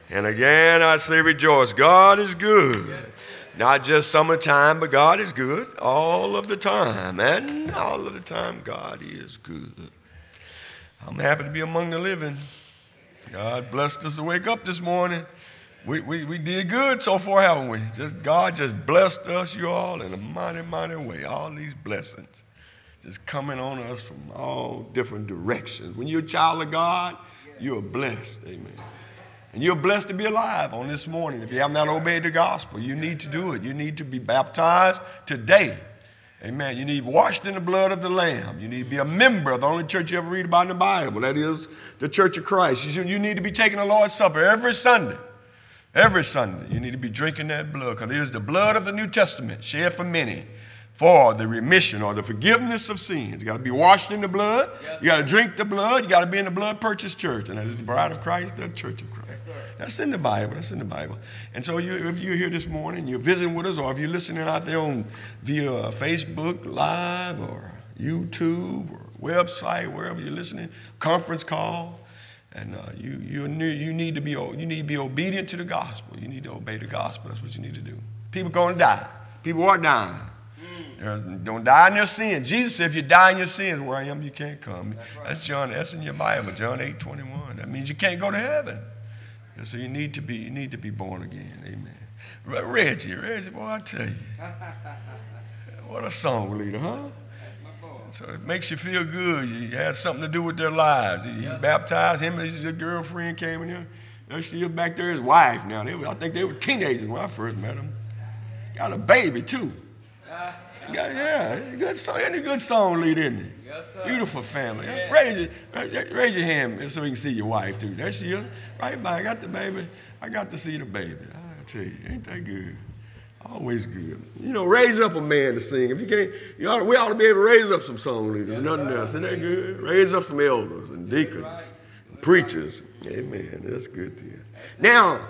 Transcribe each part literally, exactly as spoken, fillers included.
And again, I say rejoice. God is good. Not just summertime, but God is good all of the time. And all of the time, God is good. I'm happy to be among the living. God blessed us to wake up this morning. We, we, we did good so far, haven't we? Just God just blessed us, you all, in a mighty, mighty way. All these blessings just coming on us from all different directions. When you're a child of God, you're blessed. Amen. And you're blessed to be alive on this morning. If you have not obeyed the gospel, you need to do it. You need to be baptized today. Amen. You need washed in the blood of the Lamb. You need to be a member of the only church you ever read about in the Bible. That is the Church of Christ. You, should, you need to be taking the Lord's Supper every Sunday. Every Sunday. You need to be drinking that blood because it is the blood of the New Testament shed for many for the remission or the forgiveness of sins. You got to be washed in the blood. Yes. You got to drink the blood. You got to be in the blood-purchased church. And that is the bride of Christ, the Church of Christ. That's in the Bible. That's in the Bible. And so you, if you're here this morning, you're visiting with us, or if you're listening out there on via Facebook Live or YouTube or website, wherever you're listening, conference call, and uh, you you you need to be you need to be obedient to the gospel. You need to obey the gospel. That's what you need to do. People going to die. People are dying. Mm. Don't die in your sins. Jesus said, if you die in your sins, where I am, you can't come. That's, right. That's John. That's in your Bible, John eight twenty-one. That means you can't go to heaven. And so you need to be you need to be born again. Amen. Reggie, Reggie, boy, I tell you, what a song leader, huh? So it makes you feel good. You had something to do with their lives. He, he baptized him and his girlfriend came in there. There she is back there, his wife now. They were, I think they were teenagers when I first met them. Got a baby, too. Got, yeah, good song. Any good song leader, isn't he? Yes, sir. Beautiful family. Yeah. Raise, your, raise your hand so we can see your wife, too. There she is. Right by. I got the baby. I got to see the baby. I tell you, ain't that good? Always good. You know, raise up a man to sing. If you can't, you ought, we ought to be able to raise up some song leaders. Yes, nothing else. Isn't that good? Raise up some elders and deacons right. and preachers. Amen. That's good to you. Now,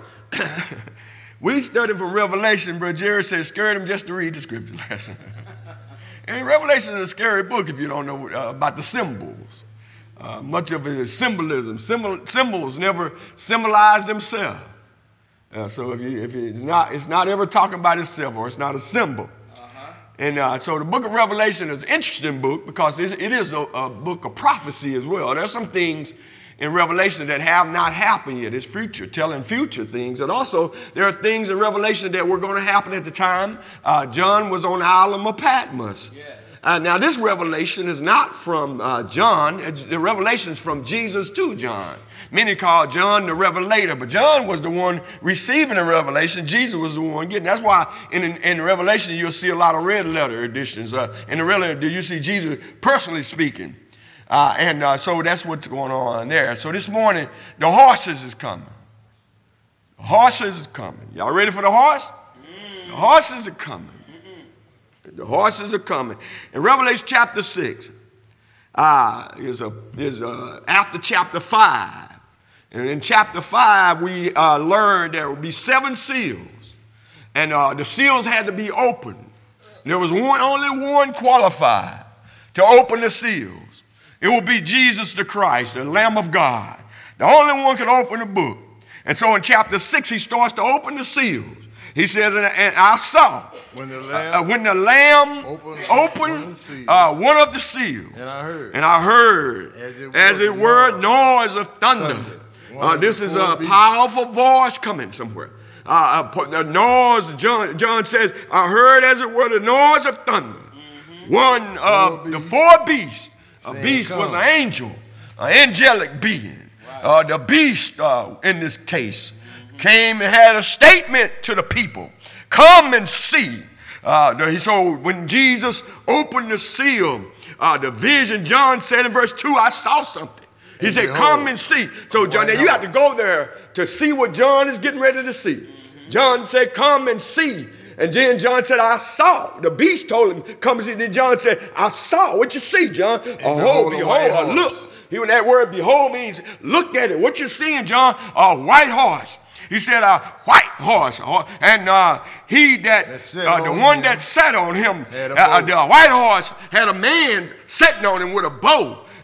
we studied from Revelation, but Jerry said, scared him just to read the scripture lesson. And Revelation is a scary book if you don't know uh, about the symbols. Uh, much of it is symbolism. Symbol, symbols never symbolize themselves. Uh, so if, you, if it's not, it's not ever talking about itself, or it's not a symbol. Uh-huh. And uh, so the book of Revelation is an interesting book because it is a, a book of prophecy as well. There's some things in Revelation that have not happened yet. It's future, telling future things. And also, there are things in Revelation that were going to happen at the time uh, John was on the island of Patmos. Yeah. Uh, now, this revelation is not from uh, John. It's, the revelation is from Jesus to John. Many call John the revelator, but John was the one receiving the revelation. Jesus was the one getting. That's why in, in, in the Revelation, you'll see a lot of red letter editions. Uh, in the red letter, you see Jesus personally speaking. Uh, and uh, so that's what's going on there. So this morning, the horses is coming. The horses is coming. Y'all ready for the horse? Mm. The horses are coming. Mm-mm. The horses are coming. In Revelation chapter six, uh, is a, is a, after chapter five. And in chapter five, we uh, learned there would be seven seals. And uh, the seals had to be opened. There was one, only one qualified to open the seals. It will be Jesus the Christ, the Lamb of God. The only one could open the book. And so in chapter six, he starts to open the seals. He says, and, and I saw when the Lamb, uh, when the lamb opened, opened one, of uh, one of the seals. And I heard, and I heard as it, as it were, noise of thunder. thunder. Uh, this is a beasts. powerful voice coming somewhere. Uh, uh, the noise, John, John says, I heard as it were the noise of thunder. Mm-hmm. One of uh, the four beasts. A beast was an angel, an angelic being. Right. Uh, the beast, uh, in this case, mm-hmm. came and had a statement to the people. Come and see. Uh, so when Jesus opened the seal, uh, the vision, John said in verse two, I saw something. He and said, behold, come and see. So John, now you have to go there to see what John is getting ready to see. Mm-hmm. John said, come and see. And then John said, I saw. The beast told him, come and see. Then John said, I saw. What you see, John? And a behold, behold, a look. He, when that word behold means look at it. What you seeing, John? A white horse. He said, a white horse. And uh, he that, that uh, the one him. that sat on him, uh, the white horse had a man sitting on him with a bow.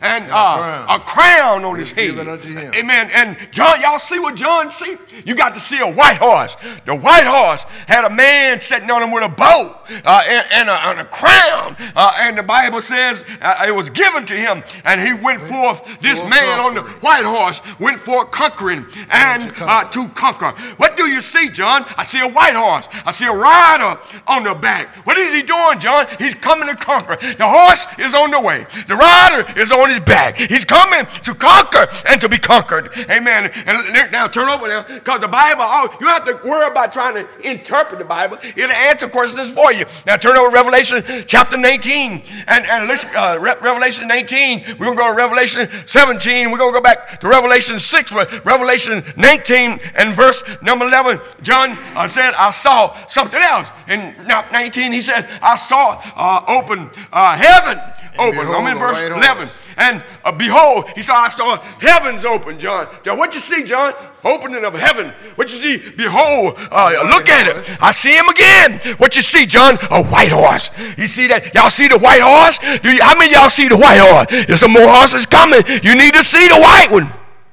and, and uh, a, crown. a crown on his head. Amen. And John, y'all see what John see? You got to see a white horse. The white horse had a man sitting on him with a bow uh, and, and, a, and a crown. Uh, and the Bible says uh, it was given to him. And he went forth, this man on the white horse went forth conquering and uh, to conquer. What do you see, John? I see a white horse. I see a rider on the back. What is he doing, John? He's coming to conquer. The horse is on the way. The rider is on his back. He's coming to conquer and to be conquered. Amen. And now turn over there, because the Bible, oh, you don't have to worry about trying to interpret the Bible. It'll answer questions for you. Now turn over to Revelation chapter nineteen. And, and listen, uh, Re- Revelation nineteen, we're going to go to Revelation seventeen. We're going to go back to Revelation six. Revelation nineteen and verse number eleven, John uh, said, I saw something else. In nineteen, he said, I saw uh, open uh, heaven open. I'm in verse eleven. And uh, behold, he saw, I saw heavens open, John. Now, what you see, John? Opening of heaven. What you see? Behold, uh, look at it. I see him again. What you see, John? A white horse. You see that? Y'all see the white horse? Do you, how many of y'all see the white horse? There's some more horses coming. You need to see the white one.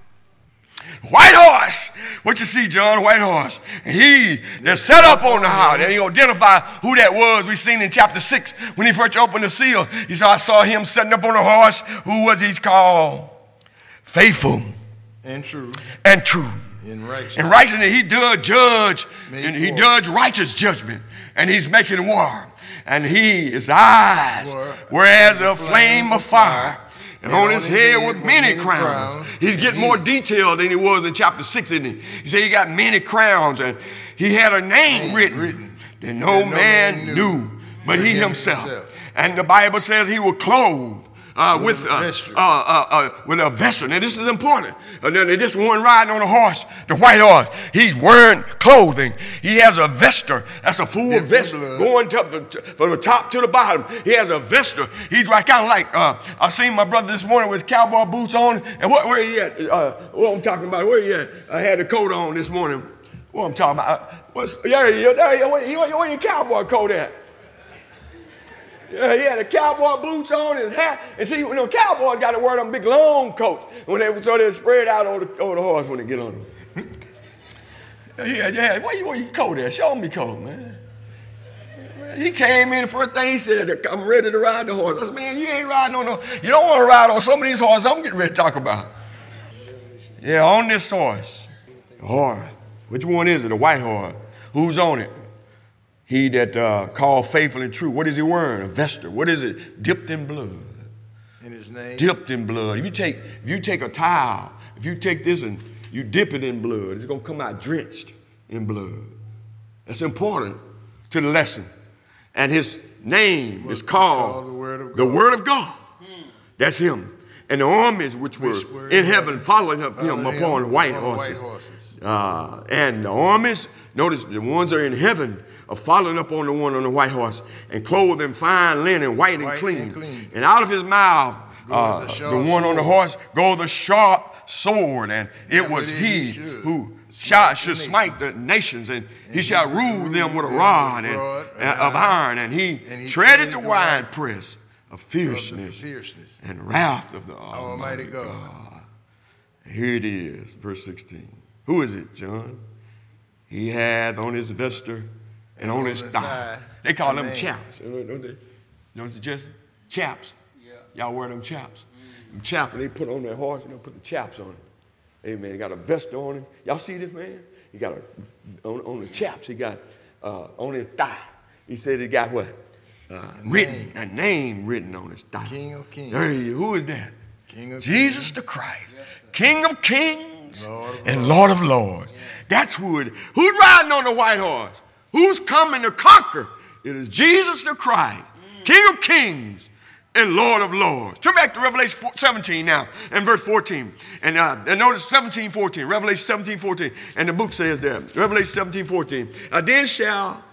White horse. What you see, John? White horse. And he that set up on the horse. And he identify who that was. We seen in chapter six when he first opened the seal. He said, I saw him setting up on a horse. Who was he called? Faithful. And true. And true. In righteousness. In righteousness, he does judge. And he does righteous judgment. And he's making war. And he, his eyes, were as a flame of fire. And, and on his head with many, many crowns. crowns. He's getting he, more detailed than he was in chapter six, isn't he? He said he got many crowns, and he had a name, name written, written that no, that no man, man knew, but he himself. himself. And the Bible says he was clothed uh, with, with, uh, uh, uh, uh, with a vesture. Now, this is important. And then this one riding on a horse, the white horse, he's wearing clothing. He has a vesture. That's a full Dip vest going to, to, from the top to the bottom. He has a vesture. He's right kind of like, uh, I seen my brother this morning with cowboy boots on. And what, where he at? Uh, what I'm talking about, where he at? I had the coat on this morning. What I'm talking about? Uh, what's, there he is. There he is. Where, where, where your cowboy coat at? Yeah, he had the cowboy boots on, his hat. And see, you know, cowboys got to wear them big long coats when they so they spread out over the, over the horse when they get on them. yeah, yeah. Where you, where you coat at? Show me coat, man. He came in, the first thing he said, I'm ready to ride the horse. I said, man, you ain't riding on no, you don't want to ride on some of these horses I'm getting ready to talk about. Yeah, on this horse. The horse. Which one is it? The white horse. Who's on it? He that uh, called faithful and true. What is he wearing? A vesture. What is it? Dipped in blood. In his name? Dipped in blood. If you take, if you take a towel, if you take this and you dip it in blood, it's going to come out drenched in blood. That's important to the lesson. And his name is called, called the Word of God. The Word of God. Hmm. That's him. And the armies which were, which were in heaven following up him upon him, white upon horses. White horses. Uh, and the armies, notice the ones that are in heaven, are following up on the one on the white horse and clothed in fine linen, white, white and, clean. and clean. And out of his mouth, uh, the, the one sword. on the horse, go the sharp sword. And it yeah, was he, he who shall, should smite the nations, and, and he shall rule them with a rod and, rod, and, of iron. And he, and he treaded the wine press of fierceness, of fierceness and wrath of the Almighty, Almighty God. God. Here it is, verse sixteen. Who is it, John? He had on his vesture and on his thigh. They call them chaps. Don't they? Don't they just chaps? Yeah. Y'all wear them chaps. Mm. Them chaps, and they put on their horse, and they put the chaps on him. Amen. He got a vesture on him. Y'all see this man? He got a, on, on the chaps, he got uh, on his thigh. He said he got what? Uh, a written, name. a name written on his thigh. King of Kings. There he is. Who is that? King of Jesus Kings. the Christ. Yes, King of Kings Lord of and Lord, Lord of Lords. Yeah. That's who it is. Who's riding on the white horse? Who's coming to conquer? It is Jesus the Christ, mm. King of Kings and Lord of Lords. Turn back to Revelation seventeen now and verse fourteen. And, uh, and notice seventeen fourteen, Revelation seventeen fourteen. And the book says there, Revelation seventeen fourteen. Uh, then shall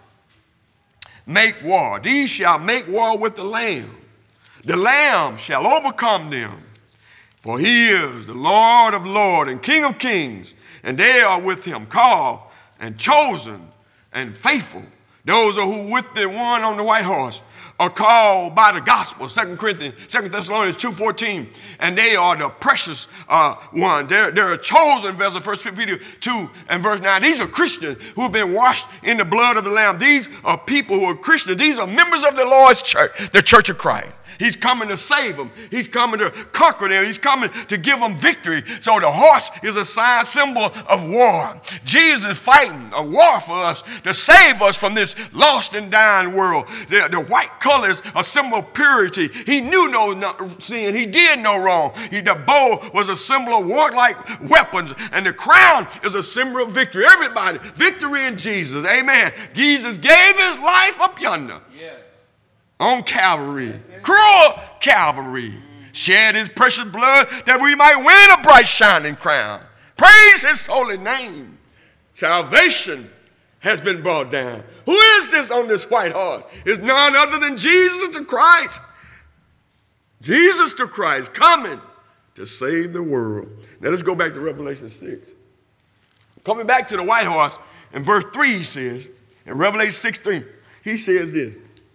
make war. These shall make war with the Lamb. The Lamb shall overcome them. For he is the Lord of lords and King of kings. And they are with him, called and chosen and faithful. Those are who with the one on the white horse are called by the gospel, Second Corinthians, Second Thessalonians two fourteen, and they are the precious uh, ones. They're, they're a chosen vessel, First Peter two and verse nine. These are Christians who have been washed in the blood of the Lamb. These are people who are Christians. These are members of the Lord's church, the church of Christ. He's coming to save them. He's coming to conquer them. He's coming to give them victory. So the horse is a sign, symbol of war. Jesus is fighting a war for us to save us from this lost and dying world. The, the white color is a symbol of purity. He knew no, no sin. He did no wrong. He, the bow was a symbol of warlike weapons, and the crown is a symbol of victory. Everybody, victory in Jesus. Amen. Jesus gave his life up yonder. Yeah. On Calvary, cruel Calvary, shed his precious blood that we might win a bright shining crown. Praise his holy name. Salvation has been brought down. Who is this on this white horse? It's none other than Jesus the Christ. Jesus the Christ coming to save the world. Now let's go back to Revelation six. Coming back to the white horse, in verse three he says, in Revelation six three, he says this.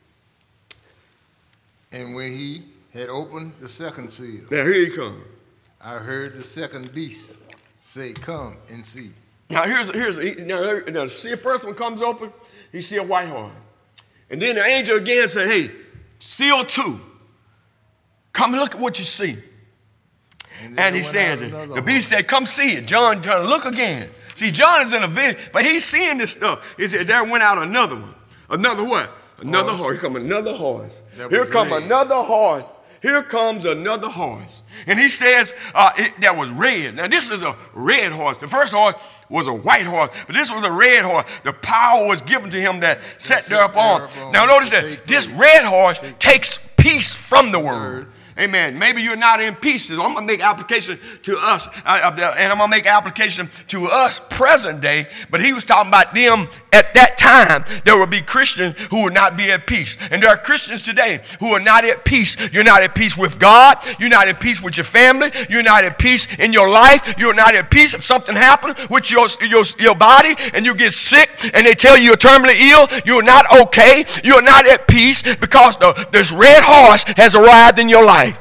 And when he had opened the second seal, now here he comes. I heard the second beast say, "Come and see." Now here's here's now, now see the first one comes open. He see a white horse, and then the angel again said, "Hey, seal two. Come and look at what you see." And, and he said, the beast said, "Come see it." John, John, look again. See, John is in a vision, but he's seeing this stuff. He said, there went out another one. Another what? Another horse. horse. Here comes another horse. Here comes another horse. Here comes another horse. And he says uh, it, that was red. Now, this is a red horse. The first horse was a white horse, but this was a red horse. The power was given to him that sat there upon. Now, notice that this red horse takes peace from the world. Amen. Maybe you're not in peace. I'm going to make application to us, uh, and I'm going to make application to us present day. But he was talking about them at that time. There will be Christians who will not be at peace. And there are Christians today who are not at peace. You're not at peace with God. You're not at peace with your family. You're not at peace in your life. You're not at peace if something happens with your, your, your body and you get sick and they tell you you're terminally ill. You're not okay. You're not at peace because the, this red horse has arrived in your life.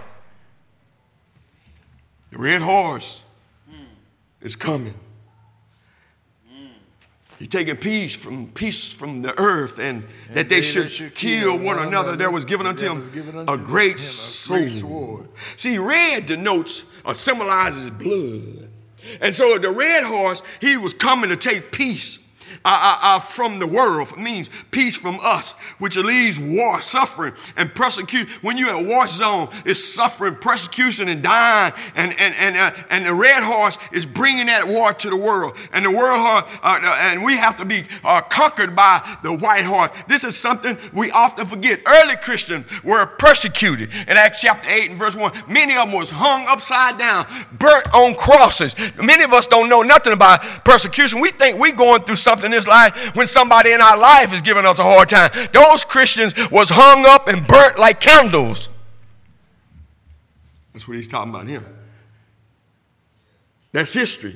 The red horse mm. is coming. Mm. He's taking peace from peace from the earth, and, and that they, they should, should kill one, one another. another. There was given unto him given unto a great sword. sword. See, red denotes or symbolizes blood, and so the red horse, he was coming to take peace. Uh, uh, uh, from the world. It means peace from us, which leaves war, suffering, and persecution. When you're in a war zone, it's suffering, persecution, and dying. And and and uh, and the red horse is bringing that war to the world. And the world, uh, uh, and we have to be uh, conquered by the white horse. This is something we often forget. Early Christians were persecuted. In Acts chapter eight and verse one, many of them was hung upside down, burnt on crosses. Many of us don't know nothing about persecution. We think we're going through something in this life when somebody in our life is giving us a hard time. Those Christians was hung up and burnt like candles. That's what he's talking about here. That's history.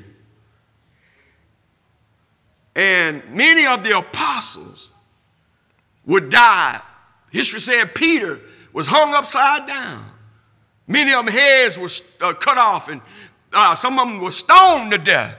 And many of the apostles would die. History said Peter was hung upside down. Many of them heads were uh, cut off, and uh, some of them were stoned to death.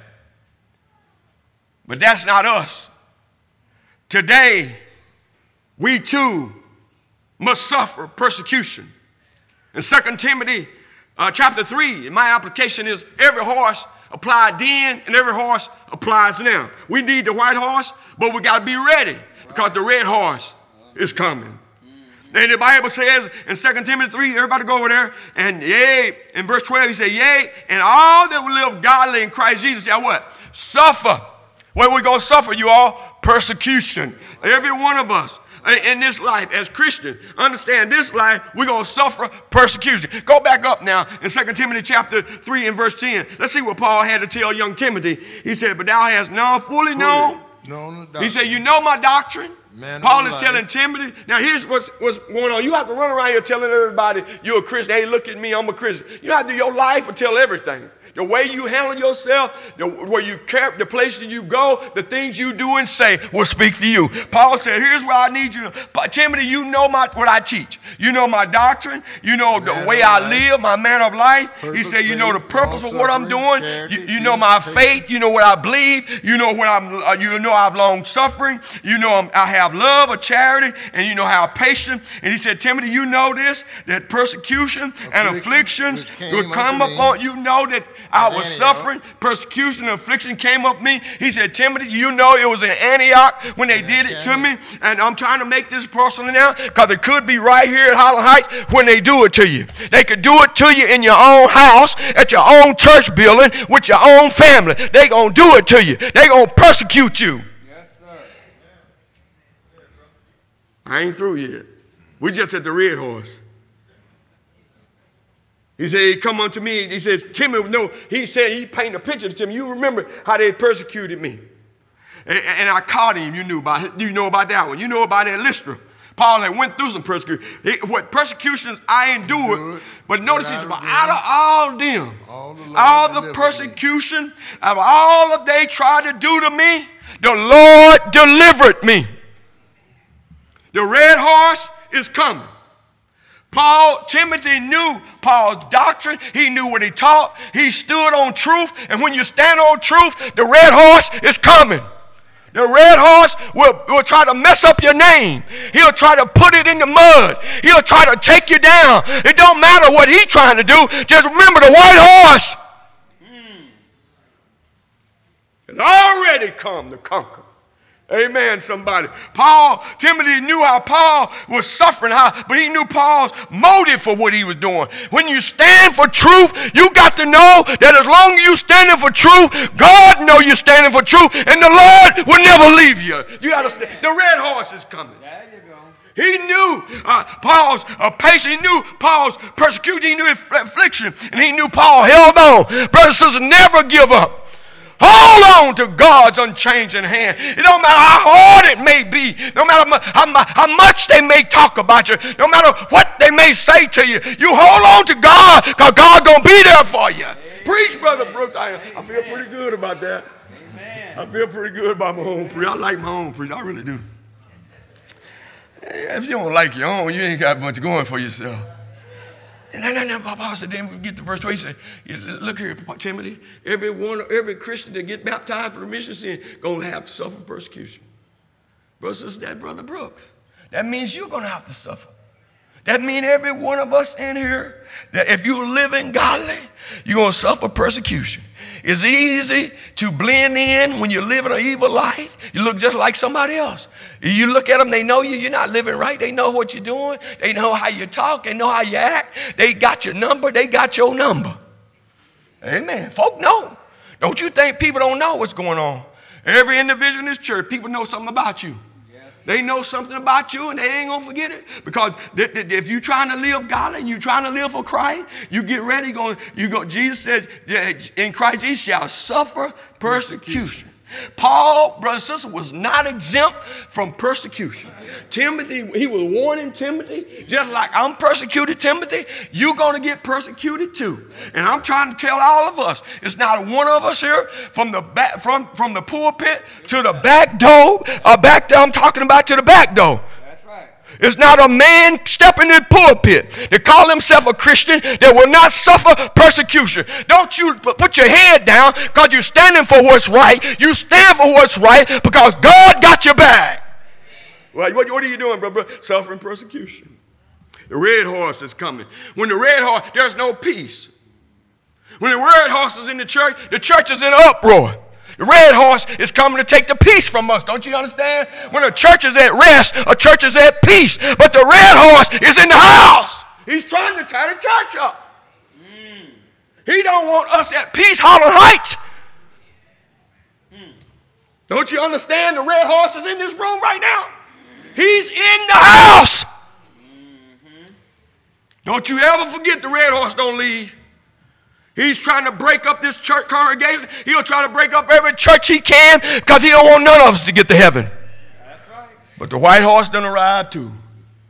But that's not us. Today, we too must suffer persecution. In Second Timothy uh, chapter three, my application is every horse applied then and every horse applies now. We need the white horse, but we got to be ready because the red horse is coming. And the Bible says in Second Timothy three, everybody go over there, and yea, in verse twelve, he said, yea, and all that will live godly in Christ Jesus shall what? Suffer. What are we going to suffer, you all? Persecution. Every one of us in this life as Christians, understand this life, we're going to suffer persecution. Go back up now in Second Timothy chapter three and verse ten. Let's see what Paul had to tell young Timothy. He said, but thou hast now fully known. known he said, you know my doctrine. Man, Paul is telling Timothy. Now here's what's, what's going on. You have to run around here telling everybody you're a Christian. Hey, look at me, I'm a Christian. You don't have to do your life or tell everything. the way you handle yourself, the, where you care, the places you go, the things you do and say will speak for you. Paul said, here's where I need you. Timothy, you know my, what I teach. You know my doctrine. You know the way I live, my manner of life. He said, you know the purpose of what I'm doing. You, you know my faith. You know what I believe. You know what I'm. Uh, you know I've long suffering. You know I'm, I have love or charity, and you know how patient. And he said, Timothy, you know this, that persecution and afflictions will come upon you. Know that I was suffering, persecution and affliction came up me. He said, Timothy, you know it was in Antioch when they did it to me, and I'm trying to make this personal now because it could be right here at Highland Heights when they do it to you. They could do it to you in your own house, at your own church building, with your own family. They gonna do it to you. They gonna persecute you. Yes, sir. I ain't through yet. We just at the Red Horse. He said, he come unto me, he says, Timothy, no, he said, he painted a picture to him. You remember how they persecuted me. And, and I caught him, you knew about it. You know about that one. You know about that Lystra. Paul had went through some persecution. He, what persecutions I endured, but notice he's about out of all them, all the, all the persecution, of all that they tried to do to me, the Lord delivered me. The red horse is coming. Paul, Timothy knew Paul's doctrine. He knew what he taught. He stood on truth. And when you stand on truth, the red horse is coming. The red horse will, will try to mess up your name. He'll try to put it in the mud. He'll try to take you down. It don't matter what he's trying to do. Just remember the white horse has already come to conquer. Amen, somebody. Paul, Timothy knew how Paul was suffering, how, but he knew Paul's motive for what he was doing. When you stand for truth, you got to know that as long as you're standing for truth, God knows you're standing for truth, and the Lord will never leave you. You got to stand. The red horse is coming. There you go. He knew uh, Paul's uh, patience. He knew Paul's persecution. He knew his affliction, and he knew Paul held on. Brothers and sisters, never give up. Hold on to God's unchanging hand. It don't matter how hard it may be. No matter how, how much they may talk about you. No matter what they may say to you. You hold on to God because God's going to be there for you. Amen. Preach, Brother Brooks. I, I feel pretty good about that. Amen. I feel pretty good about my own preach. I like my own preach. I really do. If you don't like your own, you ain't got much going for yourself. And then, then Paul said, then we get to verse twenty, he said, look here, Timothy, every one, every Christian that get baptized for remission of sin going to have to suffer persecution. Brothers and sisters, that Brother Brooks, that means you're going to have to suffer. That means every one of us in here, that if you're living godly, you're going to suffer persecution. It's easy to blend in when you're living an evil life. You look just like somebody else. You look at them, they know you. You're not living right. They know what you're doing. They know how you talk. They know how you act. They got your number. They got your number. Amen. Folk know. Don't you think people don't know what's going on? Every individual in this church, people know something about you. They know something about you and they ain't going to forget it. Because if you're trying to live godly and you're trying to live for Christ, you get ready. Going, you go. Jesus said, in Christ ye shall suffer persecution. Paul, brother and sister, was not exempt from persecution. Timothy, he was warning Timothy, just like I'm persecuted, Timothy, you're going to get persecuted too. And I'm trying to tell all of us, it's not one of us here from the back, from, from the pulpit to the back door, or back there, I'm talking about to the back door. It's not a man stepping in the pulpit that call himself a Christian that will not suffer persecution. Don't you put your head down because you're standing for what's right. You stand for what's right because God got your back. Well, what, what are you doing, brother? Suffering persecution. The red horse is coming. When the red horse, there's no peace. When the red horse is in the church, the church is in an uproar. The red horse is coming to take the peace from us. Don't you understand? When a church is at rest, a church is at peace. But the red horse is in the house. He's trying to tear the church up. Mm. He don't want us at peace, Highland Heights. Mm. Don't you understand? The red horse is in this room right now. He's in the house. Mm-hmm. Don't you ever forget the red horse don't leave. He's trying to break up this church congregation. He'll try to break up every church he can because he don't want none of us to get to heaven. That's right. But the white horse done arrived too.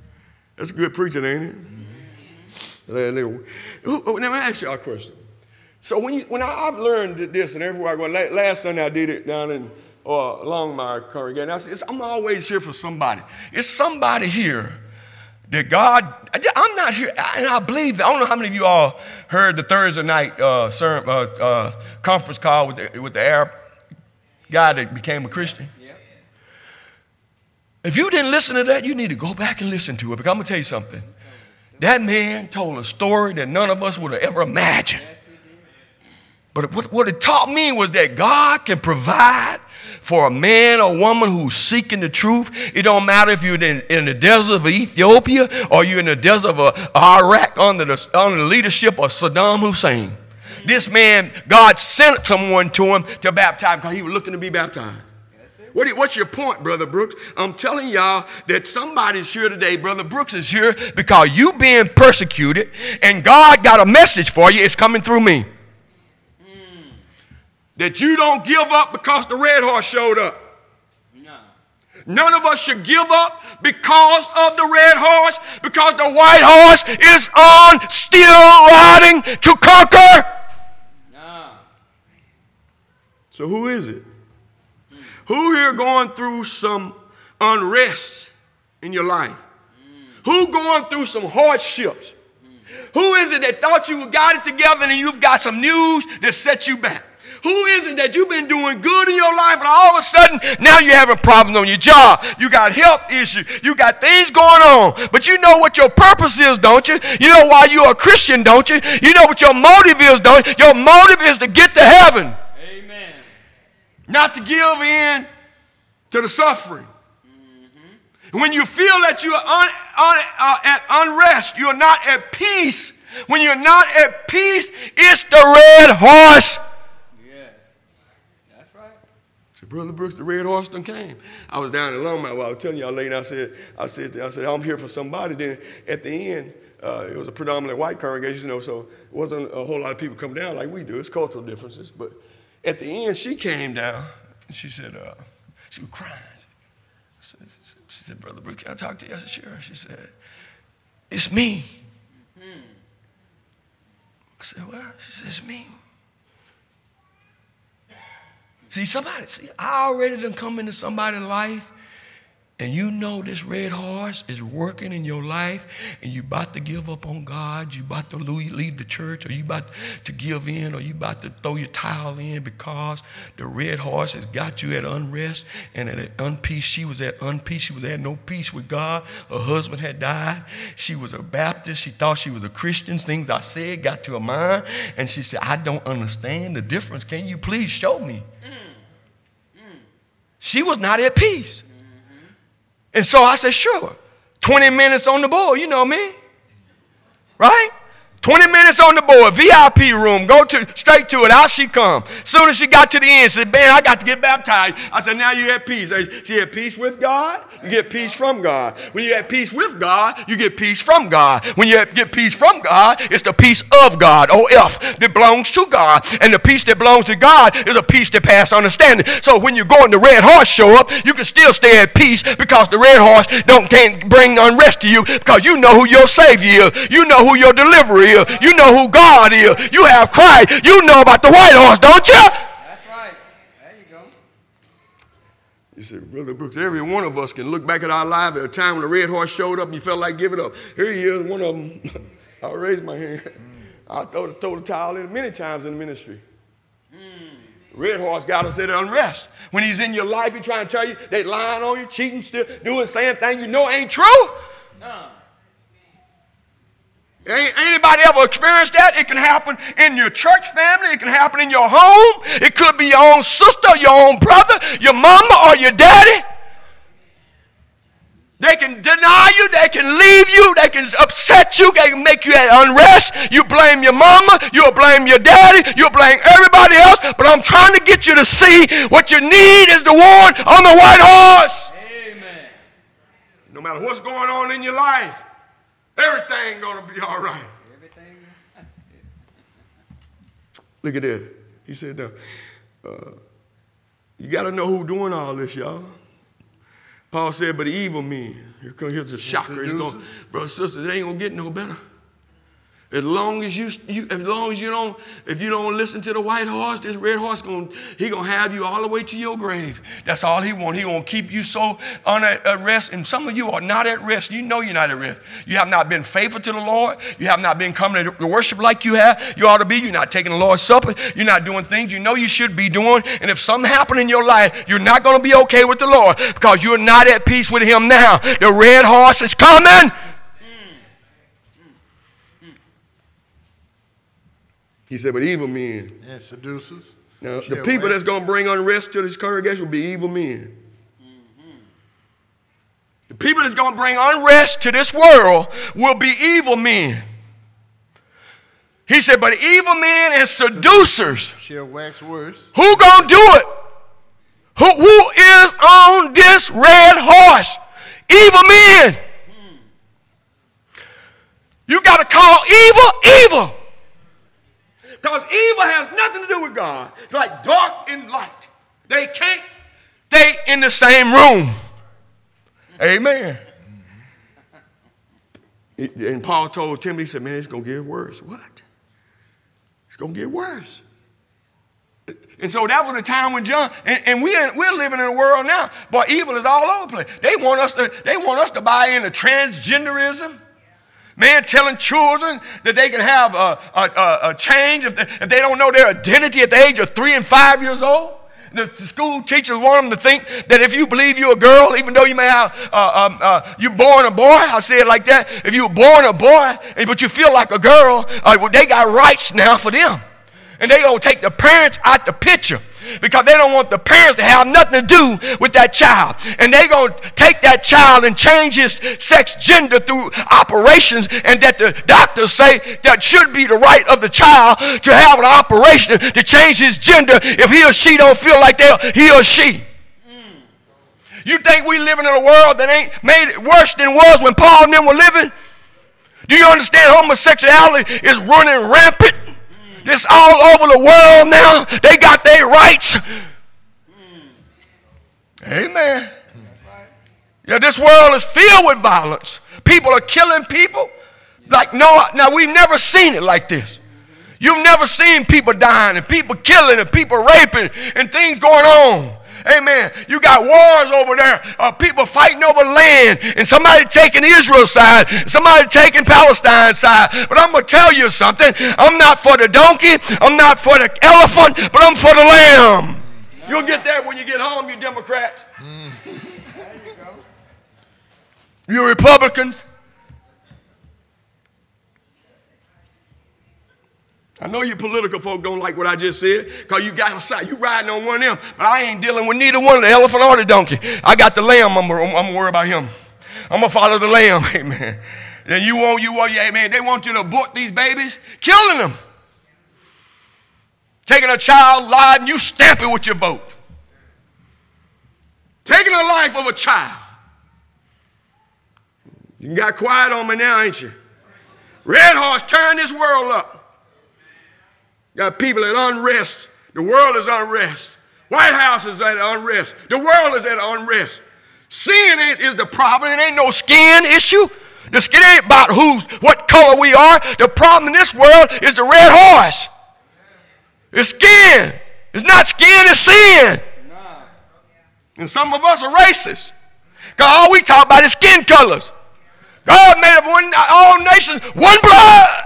That's good preaching, ain't it? Mm-hmm. Let me ask you a question. So when you, when I, I've learned this, and everywhere I go, last Sunday I did it down in uh, along my congregation. I said, it's, I'm always here for somebody. It's somebody here that God, I'm not here, and I believe that. I don't know how many of you all heard the Thursday night uh, sermon, uh, uh, conference call with the, with the Arab guy that became a Christian. Yeah. If you didn't listen to that, you need to go back and listen to it, because I'm going to tell you something. That man told a story that none of us would have ever imagined. But what, what it taught me was that God can provide for a man or woman who's seeking the truth. It don't matter if you're in, in the desert of Ethiopia or you're in the desert of uh, Iraq under the, under the leadership of Saddam Hussein. This man, God sent someone to him to baptize because he was looking to be baptized. What you, what's your point, Brother Brooks? I'm telling y'all that somebody's here today. Brother Brooks is here because you being persecuted, and God got a message for you. It's coming through me. That you don't give up because the red horse showed up. No. None of us should give up because of the red horse, because the white horse is on, still riding to conquer. No. So who is it? Mm. Who here going through some unrest in your life? Mm. Who going through some hardships? Mm. Who is it that thought you got it together and you've got some news that set you back? Who is it that you've been doing good in your life, and all of a sudden now you're having problems on your job? You got health issues. You got things going on. But you know what your purpose is, don't you? You know why you're a Christian, don't you? You know what your motive is, don't you? Your motive is to get to heaven. Amen. Not to give in to the suffering. Mm-hmm. When you feel that you are un, un, uh, at unrest, you're not at peace. When you're not at peace, it's the red horse. Brother Brooks, the red horse done came. I was down in Longmont while I was telling y'all late. I said, I said, I said, I'm here for somebody. Then at the end, uh, it was a predominantly white congregation, you know, so it wasn't a whole lot of people come down like we do. It's cultural differences. But at the end, she came down and she said, uh, she was crying. I said, she said, Brother Brooks, can I talk to you? I said, sure. She said, it's me. Hmm. I said, well, she said, it's me. See, somebody, see, I already done come into somebody's life, and you know this red horse is working in your life, and you about to give up on God, you about to leave the church, or you about to give in, or you about to throw your towel in because the red horse has got you at unrest and at unpeace. She was at unpeace. She was at no peace with God. Her husband had died. She was a Baptist. She thought she was a Christian. Things I said got to her mind, and she said, I don't understand the difference. Can you please show me? She was not at peace. Mm-hmm. And so I said, sure. twenty minutes on the board, you know me. Right? twenty minutes on the board, V I P room, go to straight to it. Out she come. Soon as she got to the end, she said, man, I got to get baptized. I said, now you're at peace. She had peace with God, you get peace from God. When you're at peace with God, you get peace from God. When you get peace from God, it's the peace of God, O F, that belongs to God. And the peace that belongs to God is a peace that passes understanding. So when you go and the red horse show up, you can still stay at peace because the red horse don't can't bring unrest to you because you know who your Savior is. You know who your deliverer is. You know who God is. You have Christ. You know about the white horse, don't you? That's right. There you go. You said, Brother Brooks, every one of us can look back at our life at a time when the red horse showed up and you felt like giving up. Here he is, one of them. I'll raise my hand. I throw the, throw the towel in many times in the ministry. Mm. Red horse got us at unrest. When he's in your life, he's trying to tell you they lying on you, cheating, still doing the same thing you know ain't true. No. Ain't anybody ever experienced that? It can happen in your church family. It can happen in your home. It could be your own sister, your own brother, your mama, or your daddy. They can deny you. They can leave you. They can upset you. They can make you at unrest. You blame your mama. You'll blame your daddy. You'll blame everybody else. But I'm trying to get you to see what you need is the one on the white horse. Amen. No matter what's going on in your life, everything gonna be all right. Everything. Look at that. He said, uh, uh, you got to know who's doing all this, y'all. Paul said, but the evil men. Here comes here's a shocker. He's going, brothers and sisters, it ain't going to get no better. As long as you, you, as long as you don't, if you don't listen to the white horse, this red horse going, he gonna have you all the way to your grave. That's all he want. He gonna keep you so on at rest. And some of you are not at rest. You know you're not at rest. You have not been faithful to the Lord. You have not been coming to worship like you have. You ought to be. You're not taking the Lord's Supper. You're not doing things you know you should be doing. And if something happened in your life, you're not gonna be okay with the Lord because you're not at peace with Him now. The red horse is coming. He said, but evil men. And seducers. Now, the people that's going to bring unrest to this congregation will be evil men. Mm-hmm. The people that's going to bring unrest to this world will be evil men. He said, but evil men and seducers. Shall wax worse. Who going to do it? Who, who is on this red horse? Evil men. Mm. You got to call evil, evil. Because evil has nothing to do with God. It's like dark and light. They can't stay in the same room. Amen. Mm-hmm. And Paul told Timothy, he said, man, it's going to get worse. What? It's going to get worse. And so that was the time when John, and, and we, we're living in a world now, boy, evil is all over the place. They want us to, they want us to buy into transgenderism. Man, telling children that they can have a, a, a change if they, if they don't know their identity at the age of three and five years old. The, the school teachers want them to think that if you believe you're a girl, even though you may have, uh, um, uh, you're born a boy, I say it like that. If you were born a boy, but you feel like a girl, uh, well, they got rights now for them. And they gonna take the parents out the picture because they don't want the parents to have nothing to do with that child. And they gonna take that child and change his sex gender through operations, and that the doctors say that should be the right of the child to have an operation to change his gender if he or she don't feel like they're he or she. Mm. You think we living in a world that ain't made it worse than it was when Paul and them were living? Do you understand homosexuality is running rampant? It's all over the world now. They got their rights. Mm. Amen. Yeah, this world is filled with violence. People are killing people. Like, no, now we've never seen it like this. You've never seen people dying and people killing and people raping and things going on. Amen. You got wars over there. Uh, people fighting over land, and somebody taking Israel's side, somebody taking Palestine's side. But I'm going to tell you something. I'm not for the donkey. I'm not for the elephant, but I'm for the lamb. You'll get that when you get home, you Democrats. Mm. There you go. You Republicans. I know you political folk don't like what I just said because you got a side. You riding on one of them. But I ain't dealing with neither one, the elephant or the donkey. I got the lamb. I'm, I'm, I'm going to worry about him. I'm going to follow the lamb. Amen. Then you want, you want, yeah, man, they want you to abort these babies, killing them. Taking a child live and you stamp it with your vote. Taking the life of a child. You got quiet on me now, ain't you? Red horse, turn this world up. Got people at unrest. The world is unrest. White House is at unrest. The world is at unrest. Sin ain't, is the problem. It ain't no skin issue. The skin ain't about who's, what color we are. The problem in this world is the red horse. It's skin. It's not skin, it's sin. No. And some of us are racist. Because all we talk about is skin colors. God made of one, all nations, one blood.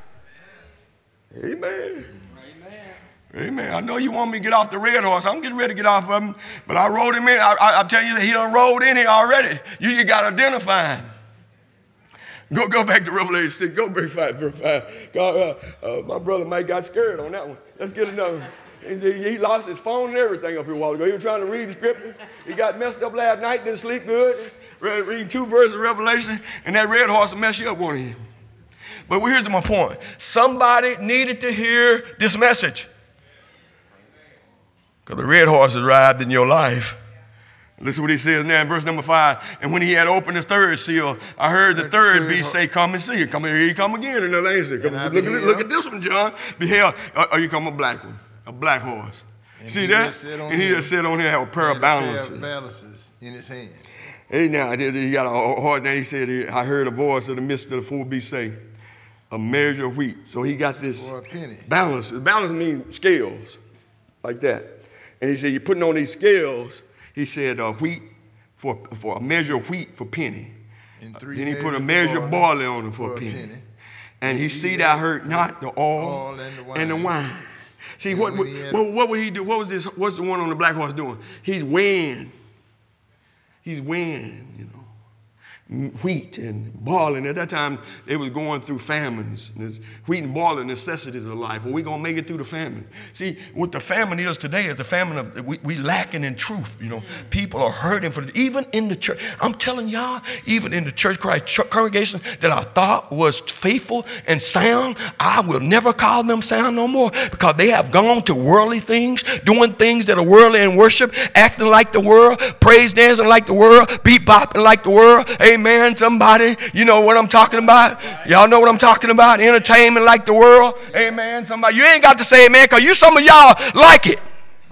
Amen. Amen. I know you want me to get off the red horse. I'm getting ready to get off of him, but I rode him in. I, I, I'm telling you, he done rode in here already. You, you got to identify him. Go, go back to Revelation six. Go break five, verse five. God, uh, uh, my brother Mike got scared on that one. Let's get another one. He, he lost his phone and everything up here a while ago. He was trying to read the scripture. He got messed up last night, didn't sleep good. Reading two verses of Revelation, and that red horse will mess you up, won't he? But here's my point. Somebody needed to hear this message. Because the red horse has arrived in your life. Listen what he says now in verse number five. And when he had opened the third seal, I heard the third beast say, come and see. Come here, he come again. Another answer. Come, look, at, look at this one, John. Beheld, are you come a black one? A black horse. And see that? And he just said on here, have a pair of balances. Pair of balances in his hand. Hey, now, he got a horse. Now he said, I heard a voice in the midst of the four beasts say, a measure of wheat. So he got this For a penny. balance. Balance means scales, like that. And he said, you're putting on these scales, he said, uh, wheat, for, for a measure of wheat for penny. And three Then he put a measures measure of of barley on it for, for a penny. a penny. And he see thou hurt not the oil, oil and the wine. and the wine. See, And what, when what, he had- what, what would he do? What was this? What's the one on the black horse doing? He's weighing. He's weighing, you know, wheat and barley. And at that time, they was going through famines. And there's wheat and barley are necessities of life. Are we going to make it through the famine? See, what the famine is today is the famine of, we, we lacking in truth, you know. People are hurting for it. Even in the church. I'm telling y'all, even in the church Christ ch- congregation that I thought was faithful and sound, I will never call them sound no more because they have gone to worldly things, doing things that are worldly in worship, acting like the world, praise dancing like the world, beat bopping like the world. Amen, somebody. You know what I'm talking about? Y'all know what I'm talking about? Entertainment like the world. Amen, somebody. You ain't got to say amen because you, some of y'all like it.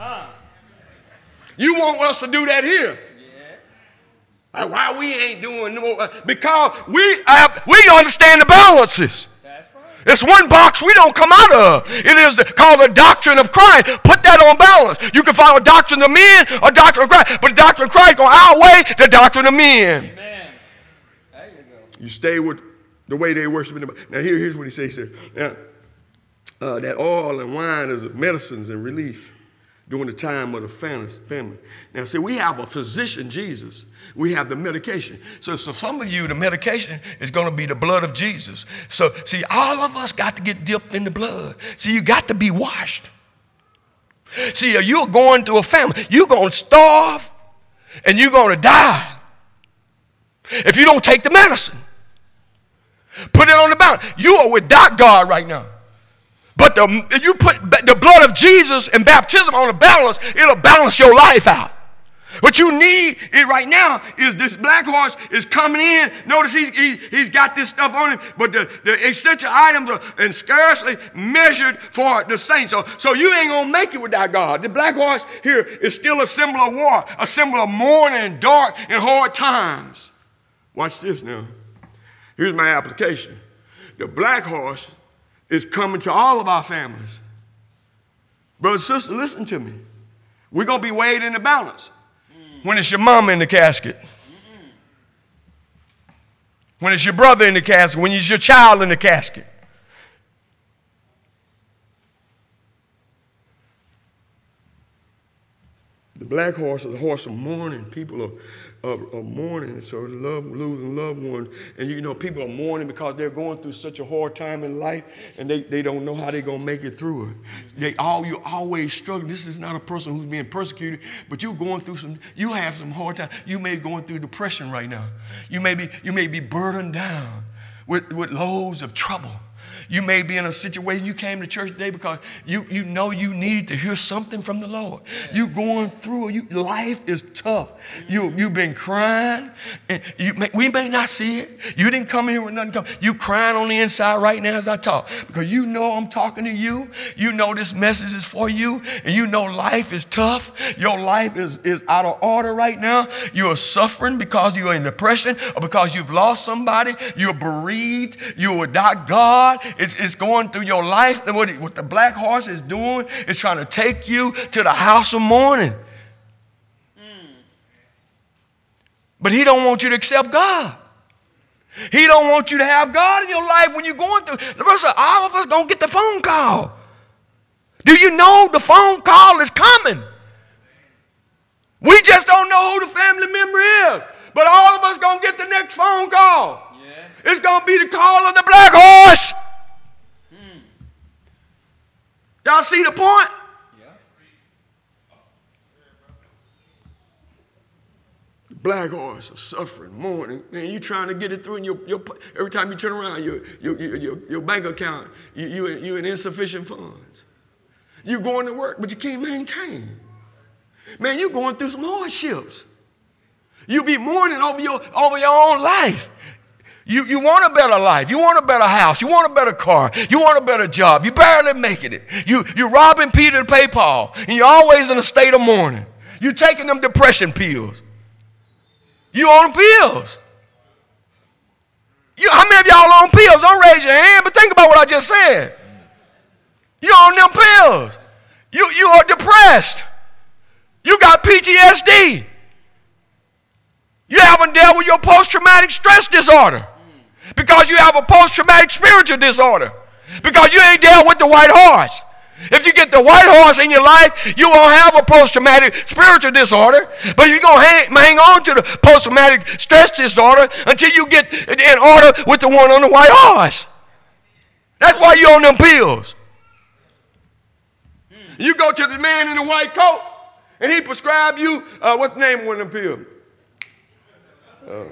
You want us to do that here. Like, why we ain't doing no, uh, because we have, we understand the balances. It's one box we don't come out of. It is the, called the doctrine of Christ. Put that on balance. You can follow doctrine of men or doctrine of Christ, but the doctrine of Christ going to outweigh the doctrine of men. Amen. There you go. You stay with the way they worship. In the, now here, here's what he says here. Now, uh, that oil and wine is medicines and relief during the time of the famine. Now, see, we have a physician, Jesus. We have the medication. So, so some of you, the medication is going to be the blood of Jesus. So, see, all of us got to get dipped in the blood. See, you got to be washed. See, you're going through a famine. You're going to starve and you're going to die if you don't take the medicine. Put it on the balance. You are with God right now. But the, if you put the blood of Jesus and baptism on the balance, it'll balance your life out. What you need it right now is this black horse is coming in. Notice he's, he, he's got this stuff on him, but the, the essential items are and scarcely measured for the saints. So, so you ain't going to make it without God. The black horse here is still a symbol of war, a symbol of mourning, dark, and hard times. Watch this now. Here's my application. The black horse is coming to all of our families. Brothers and sisters, listen to me. We're going to be weighed in the balance. When it's your mama in the casket. When it's your brother in the casket. When it's your child in the casket. The black horse is a horse of mourning. People are, are, are mourning. So love, losing loved ones. And you know, people are mourning because they're going through such a hard time in life and they, they don't know how they're going to make it through it. They all, you're always struggling. This is not a person who's being persecuted, but you're going through some, you have some hard time. You may be going through depression right now. You may be, you may be burdened down with, with loads of trouble. You may be in a situation, you came to church today because you, you know you need to hear something from the Lord. You going through, you, life is tough. You, you've been crying. And you may, we may not see it. You didn't come here with nothing. Come. You crying on the inside right now as I talk because you know I'm talking to you. You know this message is for you. And you know life is tough. Your life is, is out of order right now. You are suffering because you're in depression or because you've lost somebody. You're bereaved. You're without God. It's, it's going through your life. And what, it, what the black horse is doing is trying to take you to the house of mourning. Mm. But he don't want you to accept God. He don't want you to have God in your life when you're going through. The rest of all of us going to get the phone call. Do you know the phone call is coming? We just don't know who the family member is. But all of us going to get the next phone call. Yeah. It's going to be the call of the black horse. Y'all see the point? Yeah. Black horse are suffering, mourning. Man, you trying to get it through, and your, your, every time you turn around, your, your, your, your bank account, you, you, you're in insufficient funds. You're going to work, but you can't maintain. Man, you're going through some hardships. You be mourning over your, over your own life. You, you want a better life. You want a better house. You want a better car. You want a better job. You barely making it. You, you're robbing Peter to pay Paul. And you're always in a state of mourning. You're taking them depression pills. You on pills. You, how many of y'all on pills? Don't raise your hand, but think about what I just said. You're on them pills. You, you are depressed. You got P T S D. You haven't dealt with your post-traumatic stress disorder because you have a post-traumatic spiritual disorder because you ain't dealt with the white horse. If you get the white horse in your life, you won't have a post-traumatic spiritual disorder, but you're going to hang, hang on to the post-traumatic stress disorder until you get in order with the one on the white horse. That's why you're on them pills. You go to the man in the white coat, and he prescribe you, uh, what's the name of one of them pills? Uh,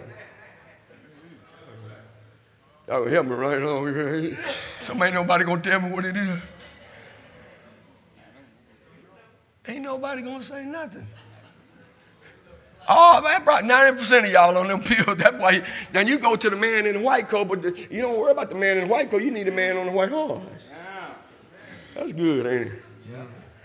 that would help me right on. Somebody, nobody going to tell me what it is. Ain't nobody going to say nothing. Oh, man, brought ninety percent of y'all on them pills. That's why. Then you go to the man in the white coat, but the, you don't worry about the man in the white coat. You need a man on the white horse. That's good, ain't it? Yeah.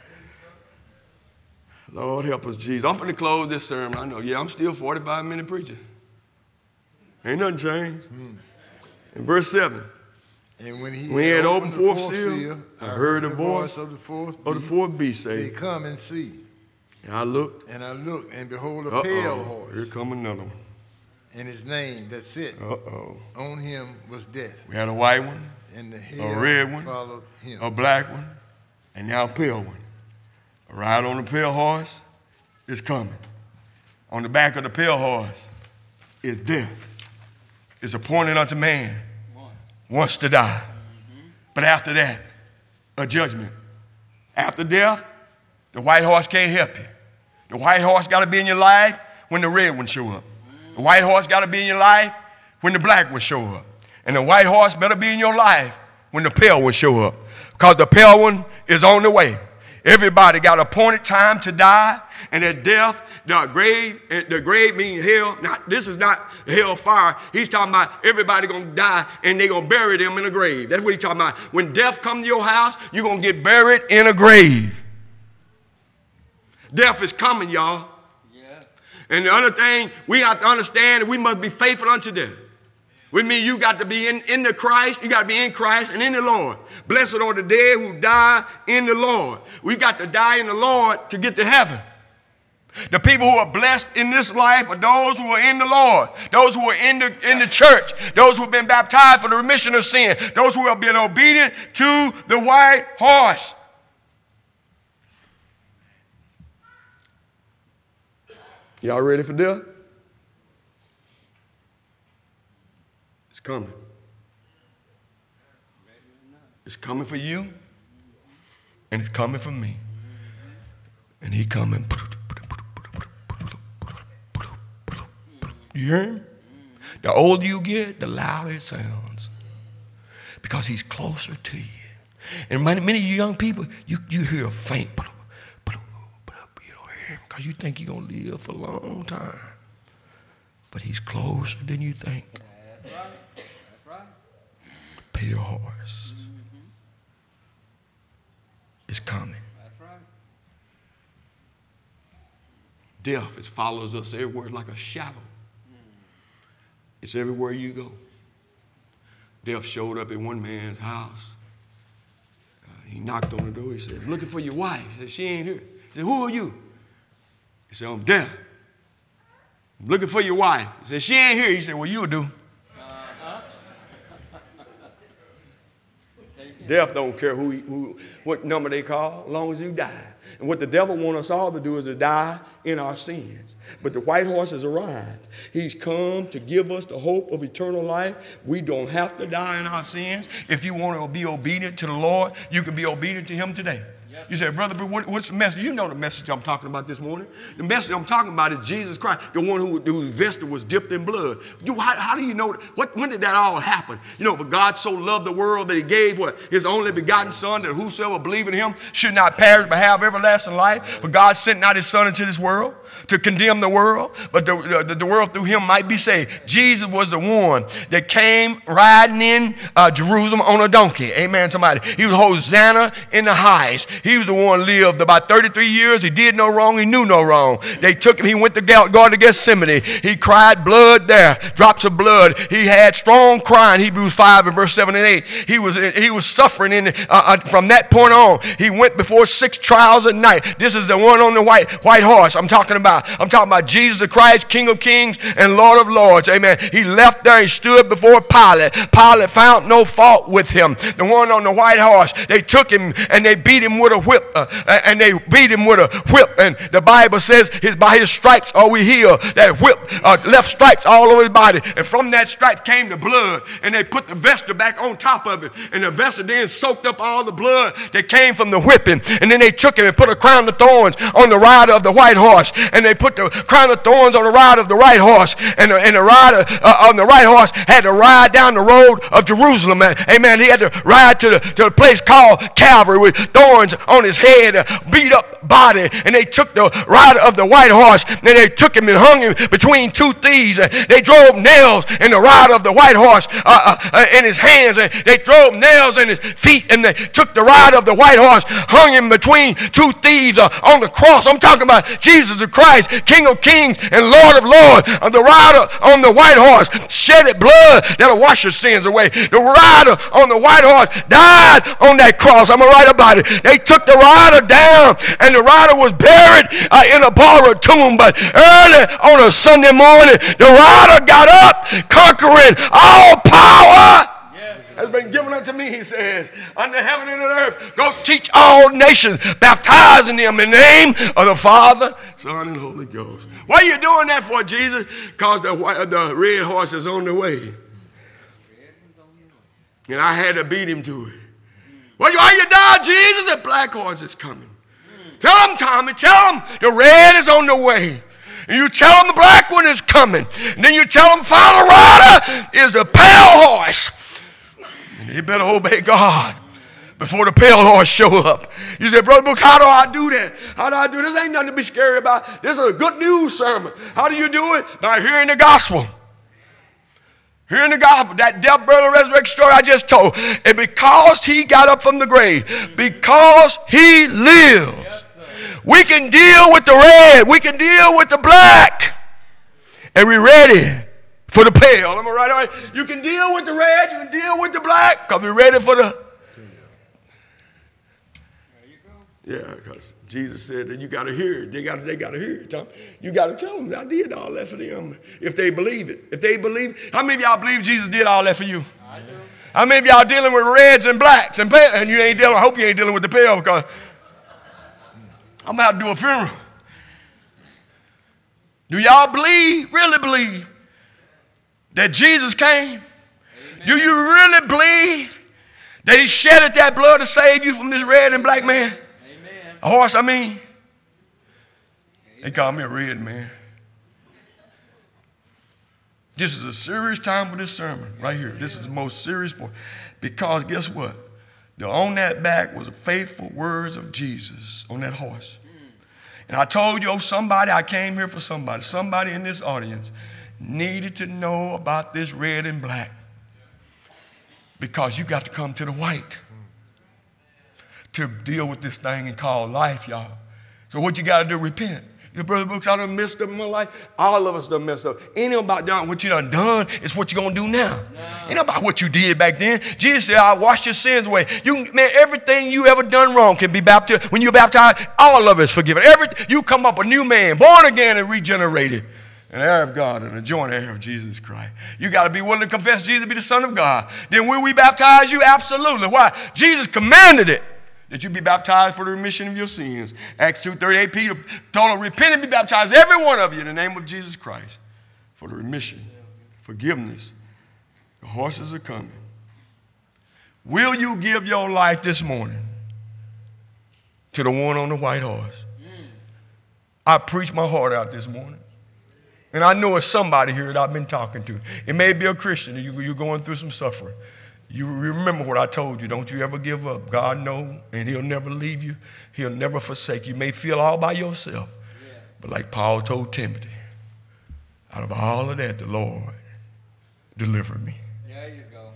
Lord help us, Jesus. I'm going to close this sermon. I know, yeah, I'm still forty-five minute preacher. Ain't nothing changed. Hmm. In verse seven. And when he, when he had opened the fourth seal, seal, I heard the voice of the fourth beast, of the fourth beast say, say, come and see. And I looked. And I looked, and behold, a Uh-oh. pale horse. Here come another one. And his name that sat Uh-oh. on him was Death. We had a white one, and the a red one, followed him. a black one, and now a pale one. A ride on the pale horse is coming. On the back of the pale horse is death. It's appointed unto man once to die. Mm-hmm. But after that, a judgment. After death, the white horse can't help you. The white horse got to be in your life when the red one show up. The white horse got to be in your life when the black one show up. And the white horse better be in your life when the pale one show up. Because the pale one is on the way. Everybody got appointed time to die, and at death, the grave, the grave means hell. Not, this is not hell fire. He's talking about everybody gonna die, and they gonna bury them in a grave. That's what he's talking about. When death come to your house, you're gonna get buried in a grave. Death is coming, y'all. Yeah. And the other thing, we have to understand that we must be faithful unto death. Which means you got to be in, in the Christ, you got to be in Christ and in the Lord. Blessed are the dead who die in the Lord. We got to die in the Lord to get to heaven. The people who are blessed in this life are those who are in the Lord, those who are in the, in the church, those who have been baptized for the remission of sin, those who have been obedient to the white horse. Y'all ready for death? It's coming. It's coming for you, and it's coming for me. And he coming. You hear him? The older you get, the louder it sounds. Because he's closer to you. And many, many of you young people, you, you hear a faint. You don't hear him because you think you're going to live for a long time. But he's closer than you think. That's right. That's right. Pale horse mm-hmm. is coming. That's right. Death, it follows us everywhere like a shadow. It's everywhere you go. Death showed up in one man's house. Uh, he knocked on the door. He said, I'm looking for your wife. He said, she ain't here. He said, who are you? He said, I'm Death. I'm looking for your wife. He said, she ain't here. He said, well, you'll do. Uh-huh. Death don't care who, who, what number they call, as long as you die. And what the devil wants us all to do is to die in our sins. But the white horse has arrived. He's come to give us the hope of eternal life. We don't have to die in our sins. If you want to be obedient to the Lord, you can be obedient to him today. Yep. You say, Brother, what, what's the message? You know the message I'm talking about this morning. The message I'm talking about is Jesus Christ, the one who, whose vesture was dipped in blood. You, how, how do you know? What, when did that all happen? You know, but God so loved the world that he gave what? His only begotten son, that whosoever believe in him should not perish but have everlasting life. But God sent not his son into this world to condemn the world, but the, the, the world through him might be saved. Jesus was the one that came riding in uh, Jerusalem on a donkey. Amen, somebody. He was Hosanna in the highest. He was the one who lived about thirty-three years. He did no wrong. He knew no wrong. They took him. He went to Garden of Gethsemane. He cried blood there, drops of blood. He had strong crying, Hebrews five and verse seven and eight. He was, he was suffering in, uh, uh, from that point on. He went before six trials at night. This is the one on the white, white horse I'm talking about. I'm talking about Jesus the Christ, King of kings and Lord of lords. Amen. He left there. He stood before Pilate. Pilate found no fault with him. The one on the white horse, they took him and they beat him with a whip. Uh, and they beat him with a whip. And the Bible says his, by his stripes are we healed. That whip uh, left stripes all over his body. And from that stripe came the blood. And they put the vesture back on top of it. And the vesture then soaked up all the blood that came from the whipping. And then they took him and put a crown of thorns on the rider of the white horse. And they put the crown of thorns on the rider of the right horse. And the, and the rider uh, on the right horse had to ride down the road of Jerusalem. Amen. He had to ride to the, to the place called Calvary with thorns on his head, a beat up body. And they took the rider of the white horse. And they took him and hung him between two thieves. They drove nails in the rider of the white horse uh, uh, in his hands. And they drove nails in his feet. And they took the rider of the white horse, hung him between two thieves uh, on the cross. I'm talking about Jesus the Christ, King of kings and Lord of lords. Uh, the rider on the white horse shedded blood that'll wash your sins away. The rider on the white horse died on that cross. I'm going to write about it. They took the rider down, and the rider was buried uh, in a borrowed tomb. But early on a Sunday morning, the rider got up, conquering all power has been given unto me, he says, under heaven and on earth. Go teach all nations, baptizing them in the name of the Father, Son, and Holy Ghost. What are you doing that for, Jesus? Because the, the red horse is on the way. And I had to beat him to it. Well, why you die, Jesus? The black horse is coming. Tell him, Tommy, tell him the red is on the way. And you tell him the black one is coming. And then you tell him final rider is the pale horse. And he better obey God before the pale horse show up. You say, Brother Brooks, how do I do that? How do I do this? Ain't nothing to be scary about. This is a good news sermon. How do you do it? By hearing the gospel. Hearing the gospel, that death, burial, and resurrection story I just told. And because he got up from the grave, because he lives, yes, we can deal with the red, we can deal with the black, and we're ready for the pale. Am I right? All right? You can deal with the red, you can deal with the black, because we're ready for the... Yeah, because Jesus said that you got to hear it. They got they got to hear it, Tom. You got to tell them I did all that for them if they believe it. If they believe, how many of y'all believe Jesus did all that for you? I do. How many of y'all dealing with reds and blacks and pale, and you ain't dealing? I hope you ain't dealing with the pale, because I'm about to do a funeral. Do y'all believe, really believe, that Jesus came? Amen. Do you really believe that he shedded that blood to save you from this red and black man? A horse, I mean. They call me a red man. This is a serious time for this sermon right here. This is the most serious part. Because guess what? The, on that back was the faithful words of Jesus on that horse. And I told you, oh, somebody, I came here for somebody. Somebody in this audience needed to know about this red and black. Because you got to come to the white to deal with this thing and call life, y'all. So what you got to do, repent. Your brother Brooks, I done messed up in my life. All of us done messed up. Ain't about done what you done done. It's what you going to do now. No. Ain't about what you did back then. Jesus said, I washed your sins away. You, man, everything you ever done wrong can be baptized. When you're baptized, all of it's forgiven. Every, you come up a new man, born again and regenerated. An heir of God and a joint heir of Jesus Christ. You got to be willing to confess Jesus to be the Son of God. Then will we baptize you? Absolutely. Why? Jesus commanded it. That you be baptized for the remission of your sins. Acts two thirty-eight, Peter told them, repent and be baptized, every one of you, in the name of Jesus Christ, for the remission, forgiveness. The horses are coming. Will you give your life this morning to the one on the white horse? I preached my heart out this morning. And I know it's somebody here that I've been talking to. It may be a Christian, and you're going through some suffering. You remember what I told you. Don't you ever give up. God knows, and he'll never leave you. He'll never forsake you. You may feel all by yourself, yeah. But like Paul told Timothy, out of all of that, the Lord delivered me. There you go.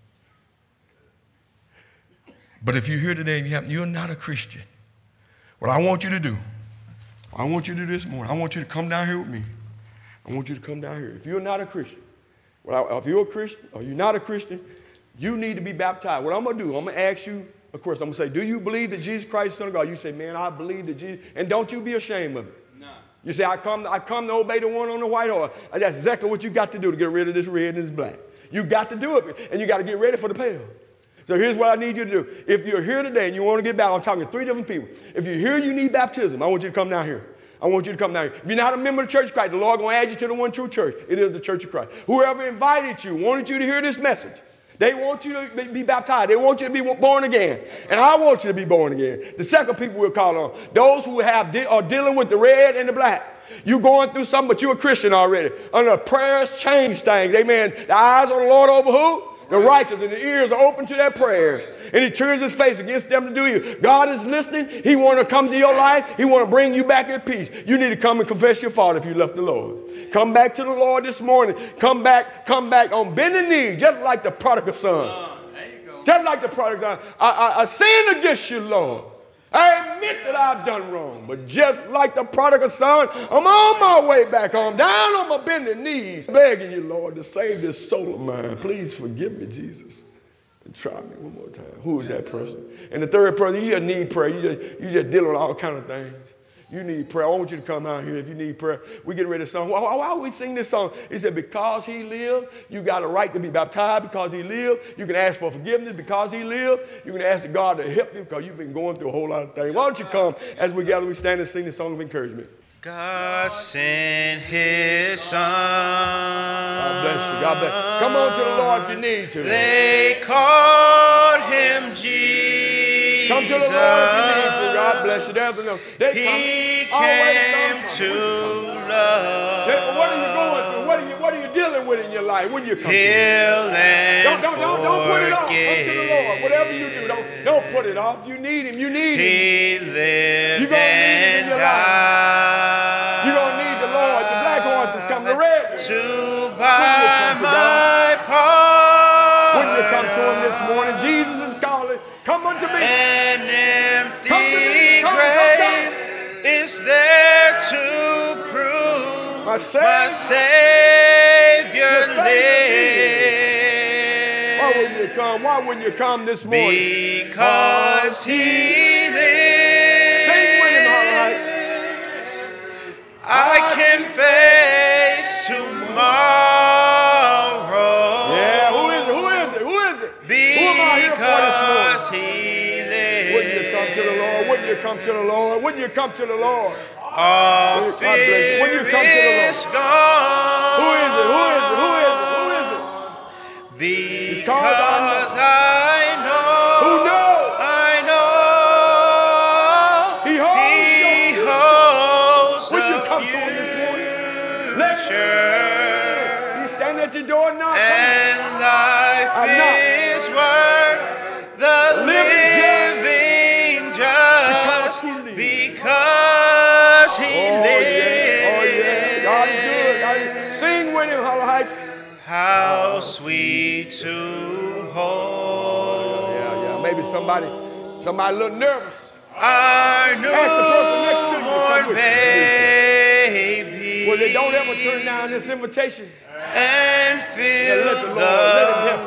But if you're here today and you have, you're not a Christian, what I want you to do, I want you to do this morning, I want you to come down here with me. I want you to come down here. If you're not a Christian, well, if you're a Christian or you're not a Christian, you need to be baptized. What I'm going to do, I'm going to ask you, of course, I'm going to say, do you believe that Jesus Christ is the Son of God? You say, man, I believe that Jesus, and don't you be ashamed of it. No. You say, I come, I come to obey the one on the white horse. That's exactly what you got to do to get rid of this red and this black. You got to do it, and you got to get ready for the pail. So here's what I need you to do. If you're here today and you want to get baptized, I'm talking to three different people. If you're here, you need baptism. I want you to come down here. I want you to come down here. If you're not a member of the Church of Christ, the Lord going to add you to the one true church. It is the Church of Christ. Whoever invited you, wanted you to hear this message, they want you to be baptized. They want you to be born again. And I want you to be born again. The second people we'll call on, those who have are dealing with the red and the black. You going through something, but you're a Christian already. Under prayers change things. Amen. The eyes of the Lord over who? The righteous, and the ears are open to their prayers. And he turns his face against them to do you. God is listening. He want to come to your life. He want to bring you back in peace. You need to come and confess your fault if you left the Lord. Come back to the Lord this morning. Come back, come back on bending knee, just like the prodigal son. Uh, there you go. Just like the prodigal son. I, I, I sinned against you, Lord. I admit that I've done wrong, but just like the prodigal son, I'm on my way back home, down on my bending knees, begging you, Lord, to save this soul of mine. Please forgive me, Jesus, and try me one more time. Who is that person? And the third person, you just need prayer. You just, you just dealing with all kind of things. You need prayer. I want you to come out here if you need prayer. We get ready to sing. Why, why, why we sing this song? He said, because he lived, you got a right to be baptized because he lived. You can ask for forgiveness because he lived. You can ask God to help you because you've been going through a whole lot of things. Why don't you come as we gather, we stand and sing this song of encouragement. God sent his son. God bless you. God bless you. Come on to the Lord if you need to. They called him Jesus. Come to the Lord if you need to. God bless you. There's enough. They He come. came Always to come. love. They, what are you going through? What are you, what are you dealing with in your life when you come Heal to and don't, don't, don't, don't put it off. Come forget. to the Lord. Whatever you do, don't, don't put it off. You need him. You need him. He lived You're going to need him in and your life. died. You're going to need the Lord. The black horses come. The red ones. To buy my pardon. When you come to him this morning, Jesus is calling. Come unto me. An empty Come to me. Come, grave come, is there to prove My Savior, my Savior Your Savior lives. Why wouldn't you come? Why wouldn't you come this morning? Because he lives. Sing with him, all right. I can face tomorrow. Yeah, who is it? Who is it? Who is it? Who am I here for this Because morning? he lives. Wouldn't you come to the Lord? Wouldn't you come to the Lord? Wouldn't you come to the Lord? All God bless you. fear When you come to the Lord. is gone. Who is it? Who is it? Who is it? Who is it? Because I know. Who knows? I know. He holds He your holds Would you the come to him this morning? Let future. He's standing at your door now. Come And life I'm not. is worth the Living living Because just he lives. because he Oh, lives. yeah. Oh, yeah. God is good. God is, sing with him, Hollow Heights. How sweet to hold. Yeah, yeah. Maybe somebody, somebody a little nervous. Our Ask the person next to you to come newborn with baby. Well, they don't ever turn down this invitation. And Yeah, feel let the Lord, the let him help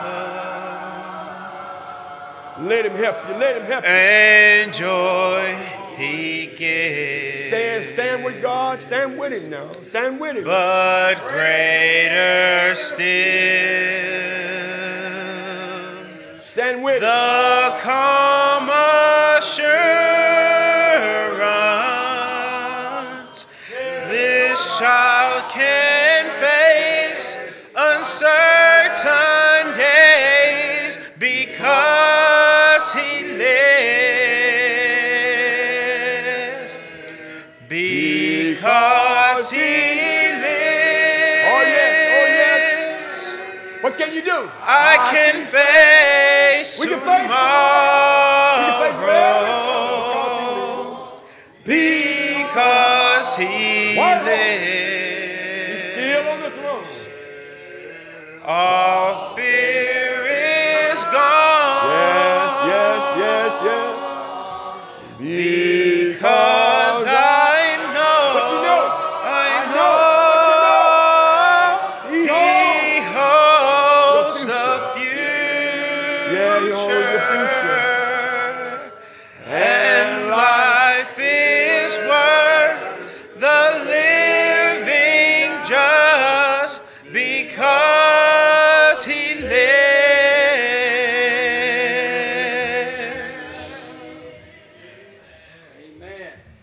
you. Let him help you. Let him help you. and joy he gives. Stand, stand with God. Stand with him now. Stand with him. But greater still, Stand with him. the calm assurance this child can face uncertain days because he lives. Because he lives. Oh, yes. Oh, yes. What can you do? I can face We can face tomorrow. We can face whatever. Because he Why? lives. He's still on the throne. All